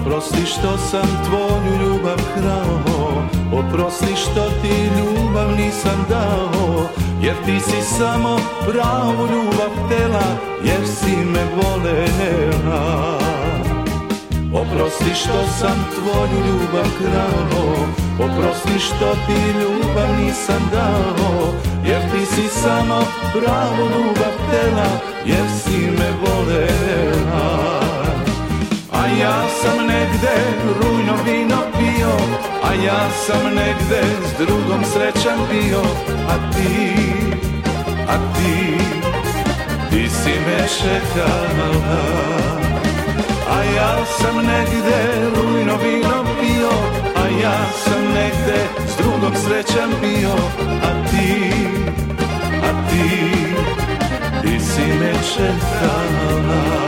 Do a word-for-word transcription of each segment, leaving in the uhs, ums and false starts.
Oprosti što sam tvoju ljubav krao, oprosti što ti ljubav nisam dao, jer ti si samo pravu ljubav htjela, jer si me volela. Oprosti što sam tvoju ljubav krao, oprosti što ti ljubav nisam dao, jer ti si samo pravu ljubav htjela, jer si me volela. A ja sam negde rujno vino pio, a ja sam negde s drugom srećan bio, a ti, a ti, ti si me čekala. A ja sam negde rujno vino pio, a ja sam negde s drugom srećan bio, a ti, a ti, ti si me čekala.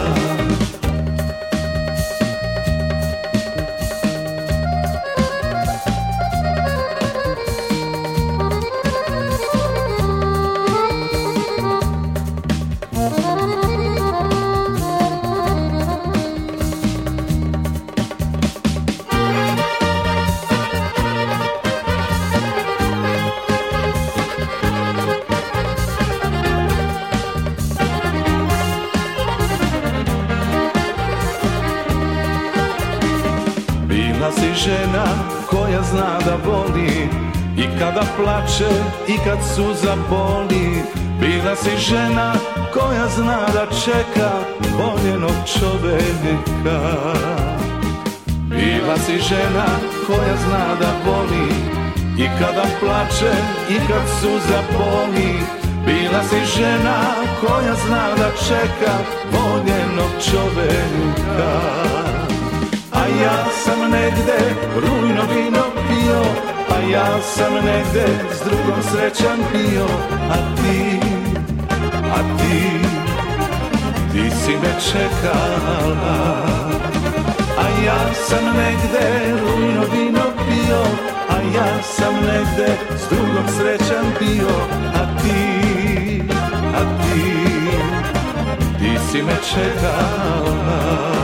Bila si žena koja zna da voli, i kada plače i kad suza boli. Bila si žena koja zna da čeka voljenog čoveka. Bila si žena koja zna da voli, i kada plače i kad suza boli. Bila si žena koja zna da čeka voljenog čoveka. A ja sam negde rujno vino pio, a ja sam negde s drugom srećan bio, a ti, a ti, ti si me čekala. A ja sam negde rujno vino pio, a ja sam negde s drugom srećan bio, a ti, a ti, ti si me čekala.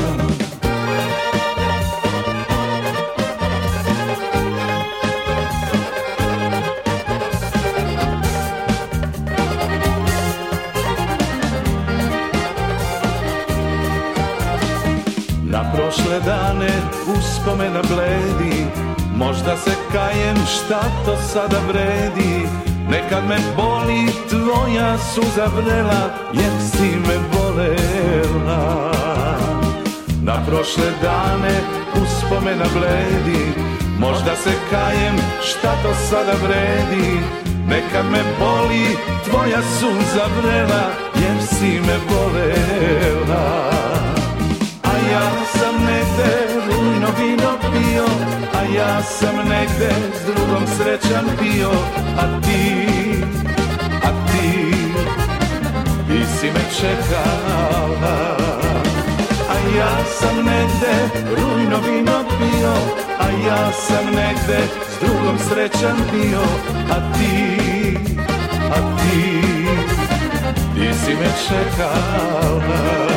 Na prošle dane uspomena bledi, možda se kajem šta to sada vredi. Nekad me boli tvoja suza vrela, jer si me volela. Na prošle dane uspomena bledi, možda se kajem šta to sada vredi. Nekad me boli tvoja suza vrela, jer si me volela. A ja sam negde rujno vino pio, a ja sam negde s drugom srećan bio, a ti, a ti, ti si me čekala. A ja sam negde rujno vino pio, a ja sam negde s drugom srećan bio, a ti, a ti, ti si me čekala.